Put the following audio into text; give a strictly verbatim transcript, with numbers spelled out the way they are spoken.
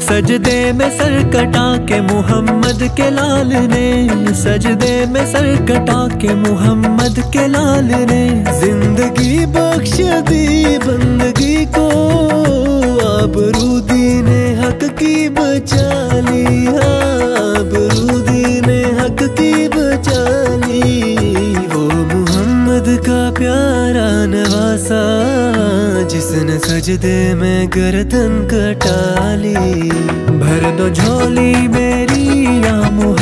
सजदे में सर कटा के मोहम्मद के लाल ने, सजदे में सर कटा के मोहम्मद के लाल ने जिंदगी बख्श दी बंदगी को, आबरू दीने हक की बचा ली, आबरू दीने हक की बचा ली। वो मोहम्मद का प्यारा नवासा जिसने सजदे में गर्दन कटा ली। भर दो झोली मेरी या